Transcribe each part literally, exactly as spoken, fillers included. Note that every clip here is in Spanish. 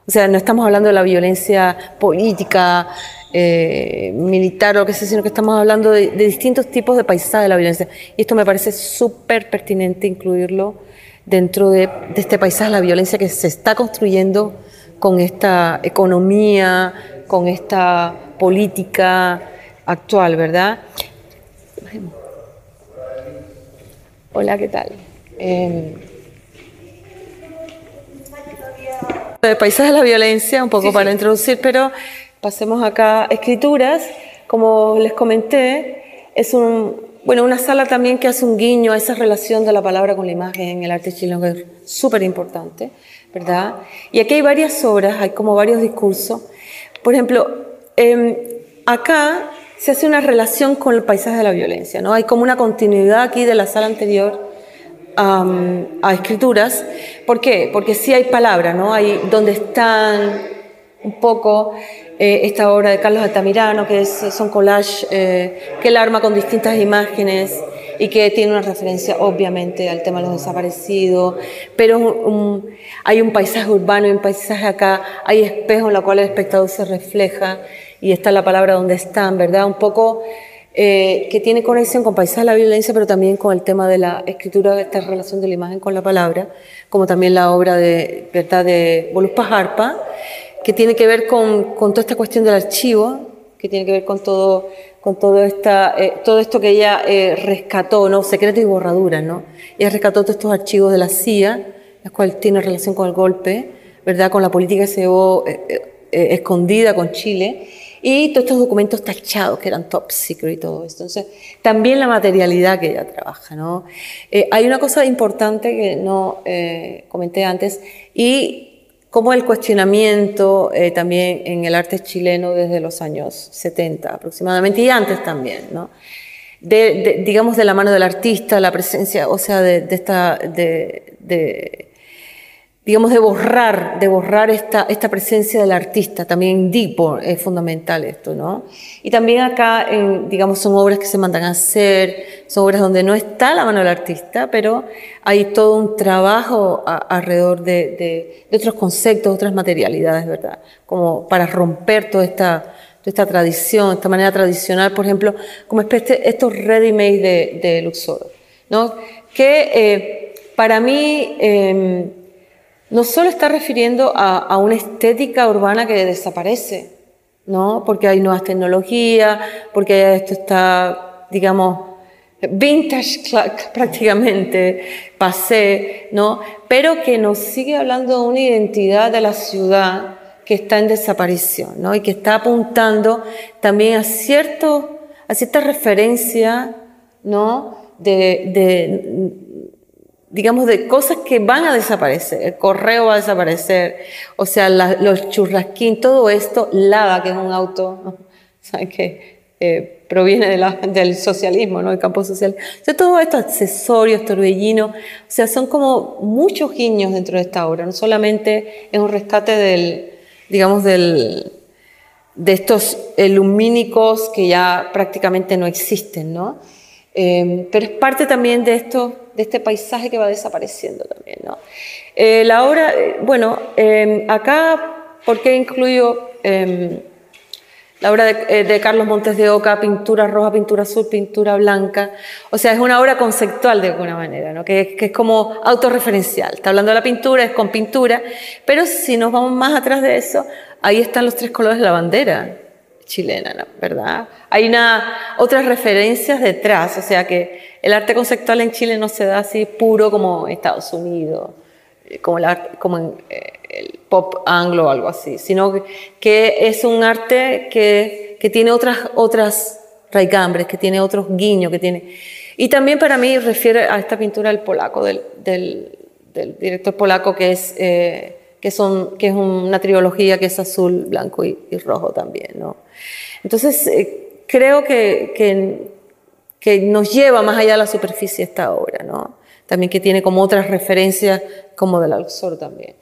O sea, no estamos hablando de la violencia política, eh, militar o lo que sea, sino que estamos hablando de, de distintos tipos de paisaje de la violencia. Y esto me parece súper pertinente incluirlo dentro de, de este paisaje de la violencia que se está construyendo con esta economía, con esta política actual, ¿verdad? Hola, ¿qué tal? Eh, el paisaje de la violencia, un poco sí, para sí. introducir, pero pasemos acá. Escrituras, como les comenté, es un, bueno, una sala también que hace un guiño a esa relación de la palabra con la imagen en el arte chileno, que es súper importante, ¿verdad? Y aquí hay varias obras, hay como varios discursos. Por ejemplo, eh, acá se hace una relación con el paisaje de la violencia, ¿no? Hay como una continuidad aquí de la sala anterior Um, a escrituras. ¿Por qué? Porque sí hay palabras, ¿no? Hay donde están un poco eh, esta obra de Carlos Altamirano, que es, son collages eh, que él arma con distintas imágenes y que tiene una referencia obviamente al tema de los desaparecidos, pero un, un, hay un paisaje urbano y un paisaje acá, hay espejos en los cuales el espectador se refleja y está la palabra donde están, ¿verdad? Un poco Eh, que tiene conexión con paisaje de la violencia, pero también con el tema de la escritura, de esta relación de la imagen con la palabra, como también la obra de, ¿verdad?, de Voluspa Harpa, que tiene que ver con, con toda esta cuestión del archivo, que tiene que ver con todo, con todo, esta, eh, todo esto que ella eh, rescató, ¿no? Secretos y borraduras, ¿no? Ella rescató todos estos archivos de la C I A, los cuales tienen relación con el golpe, ¿verdad?, con la política que se llevó eh, eh, escondida con Chile, y todos estos documentos tachados que eran top secret y todo esto. Entonces, también la materialidad que ella trabaja, ¿no? Eh, hay una cosa importante que no eh, comenté antes, y como el cuestionamiento eh, también en el arte chileno desde los años setenta aproximadamente, y antes también, ¿no? De, de, digamos, de la mano del artista, la presencia, o sea, de, de esta... de, de digamos, de borrar, de borrar esta, esta presencia del artista, también Dipo es fundamental esto, ¿no? Y también acá, en, digamos, son obras que se mandan a hacer, son obras donde no está la mano del artista, pero hay todo un trabajo a, alrededor de, de, de otros conceptos, otras materialidades, ¿verdad? Como para romper toda esta, toda esta tradición, esta manera tradicional, por ejemplo, como este, estos ready-made de, de Luxor, ¿no? Que eh, para mí... Eh, no solo está refiriendo a, a una estética urbana que desaparece, ¿no? Porque hay nuevas tecnologías, porque esto está, digamos, vintage prácticamente, passé, ¿no? Pero que nos sigue hablando de una identidad de la ciudad que está en desaparición, ¿no? Y que está apuntando también a, cierto, a cierta referencia, ¿no? de, de digamos, de cosas que van a desaparecer. El correo va a desaparecer, o sea, la, los churrasquín, todo esto, Lada, que es un auto, ¿no? ¿Saben qué? Eh, proviene de la, del socialismo, ¿no? El campo social. O sea, todos estos accesorios, torbellinos, o sea, son como muchos guiños dentro de esta obra. No solamente es un rescate del, digamos, del, de estos lumínicos que ya prácticamente no existen, ¿no? Eh, pero es parte también de esto, de este paisaje que va desapareciendo también, ¿no? Eh, la obra, eh, bueno, eh, acá, ¿por qué incluyo eh, la obra de, eh, de Carlos Montes de Oca, pintura roja, pintura azul, pintura blanca? O sea, es una obra conceptual de alguna manera, ¿no? Que, que es como autorreferencial. Está hablando de la pintura, es con pintura, pero si nos vamos más atrás de eso, ahí están los tres colores de la bandera chilena, ¿no? ¿Verdad? Hay una, otras referencias detrás, o sea que el arte conceptual en Chile no se da así puro como en Estados Unidos, como el, arte, como en, eh, el pop anglo o algo así, sino que, que es un arte que, que tiene otras, otras raigambres, que tiene otros guiños, que tiene... Y también para mí refiere a esta pintura del polaco, del, del, del director polaco que es... Eh, Que, son, que es una trilogía que es azul, blanco y, y rojo también, ¿no? Entonces, eh, creo que, que, que nos lleva más allá de la superficie esta obra, ¿no? También que tiene como otras referencias, como del Luxor también.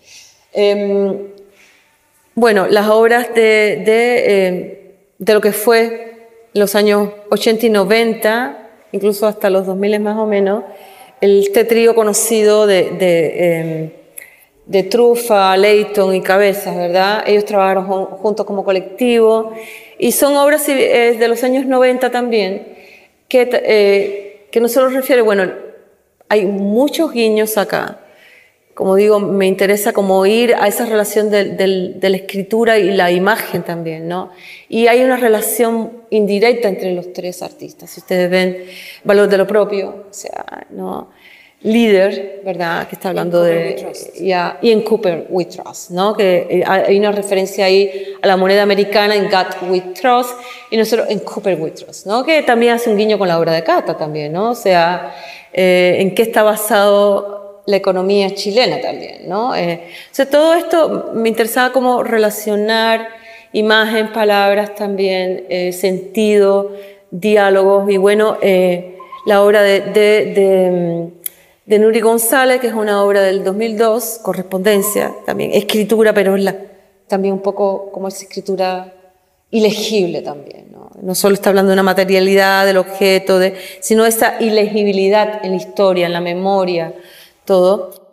Eh, bueno, las obras de, de, eh, de lo que fue los años ochenta y noventa, incluso hasta los dos mil más o menos, este trío conocido de... de eh, de Trufa, Leighton y Cabezas, ¿verdad? Ellos trabajaron jun juntos como colectivo y son obras eh, de los años noventa también que, eh, que no solo refiere, bueno, hay muchos guiños acá. Como digo, me interesa como ir a esa relación de, de, de la escritura y la imagen también, ¿no? Y hay una relación indirecta entre los tres artistas. Si ustedes ven Valor de lo Propio, o sea, ¿no? Líder, ¿verdad? Que está hablando de... Yeah, y en Cooper We Trust, ¿no? Que hay una referencia ahí a la moneda americana en God We Trust y nosotros en Cooper We Trust, ¿no? Que también hace un guiño con la obra de Cata también, ¿no? O sea, eh, en qué está basado la economía chilena también, ¿no? Eh, o sea, todo esto me interesaba como relacionar imagen, palabras también, eh, sentido, diálogos y bueno, eh, la obra de, de, de, de Nuri González, que es una obra del dos mil dos, Correspondencia, también escritura, pero es la, también un poco como esa escritura ilegible también, ¿no? No solo está hablando de una materialidad del objeto, de, sino esa ilegibilidad en la historia, en la memoria, todo.